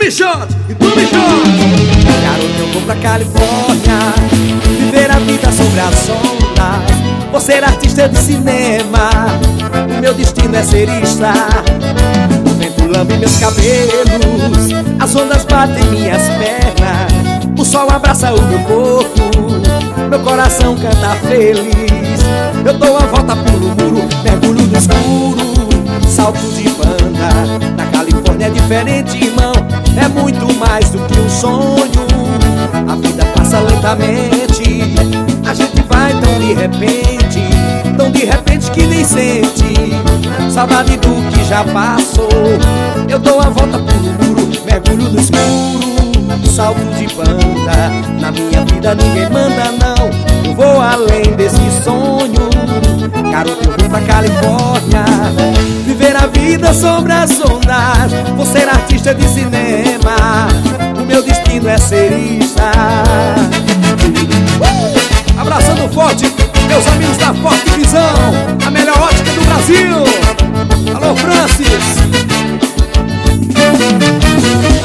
me chante, e tu me chante. Garoto, eu vou pra Califórnia viver a vida sobre as ondas. Vou ser artista de cinema, o meu destino é ser estar. O vento lambe meus cabelos, as ondas batem minhas pernas. O sol abraça o meu corpo, meu coração canta feliz. Eu dou a volta, pulo o muro, mergulho no escuro, salto de banda. Na Califórnia é diferente, irmão, é muito mais do que um sonho. A vida passa lentamente, a gente vai tão de repente que nem sente. Saudade do que já passou. Eu dou a volta, pulo o muro, mergulho no escuro, salto de banda. Na minha vida ninguém manda não, eu vou além desse sonho. Garoto, eu vou pra Califórnia viver a vida sobre as ondas. Vou ser artista de cinema, o meu destino é ser estar. Abraçando forte meus amigos da Forte Visão, a melhor ótica do Brasil. Alô, Francis.